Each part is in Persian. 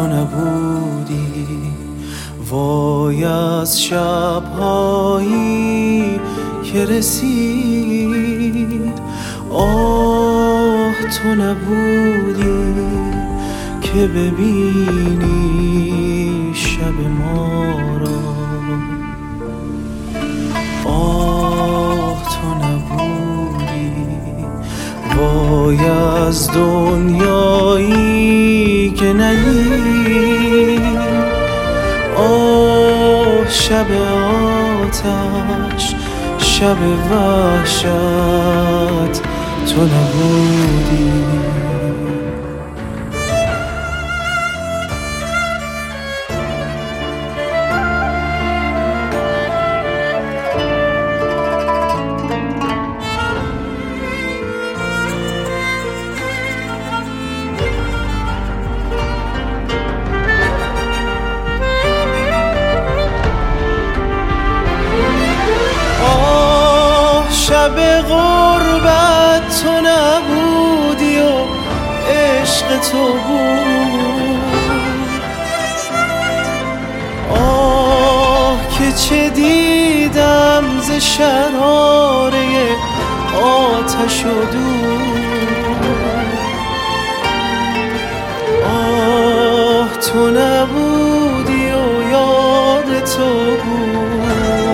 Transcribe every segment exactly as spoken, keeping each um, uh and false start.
نبودی. وای از شب‌هایی که رسید، آه تو نبودی که ببینی شب ما را. آه تو نبودی. وای از دنیایی که ندید، آه شب آتش، شب وحشت تو نبودی. شب غربت تو نبودی و عشق تو بود. آه که چه دیدم ز شراره آتش و دود. آه تو نبودی و یاد تو بود.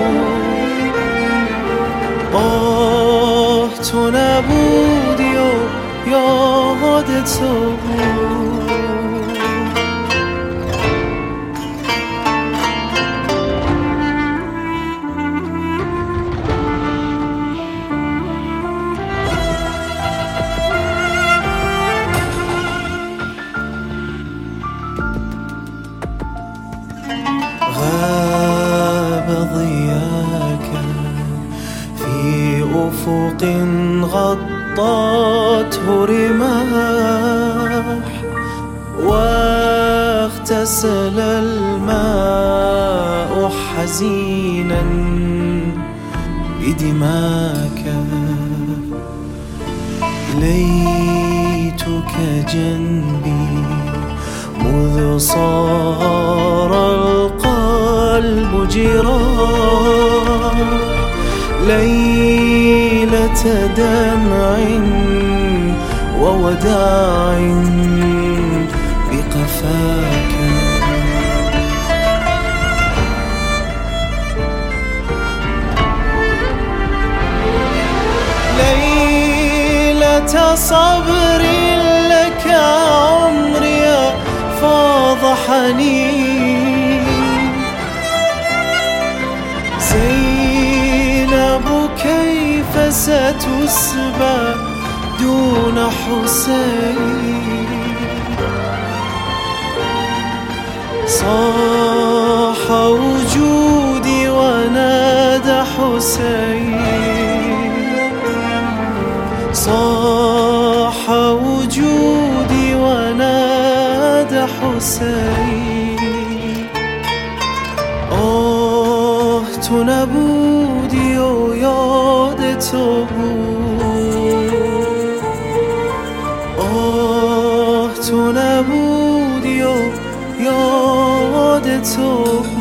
آه تو نبودی و یاد تو بود. غاب ضياك في أفق غطته رماح، واغتسل الماء حزينا بدماك. ليتك جنبي مذ صار القلب جراح، ليلة دمع ووداع بقفاك. ليلة صبر لك عمري فاض حنين. زينب كيف ستسبى دون حسين. صاح وجودي ونادى حسين. صاح وجودي ونادى حسين. آه تو نبودی و یاد تو بود. آه تو نبودی و یاد تو بود.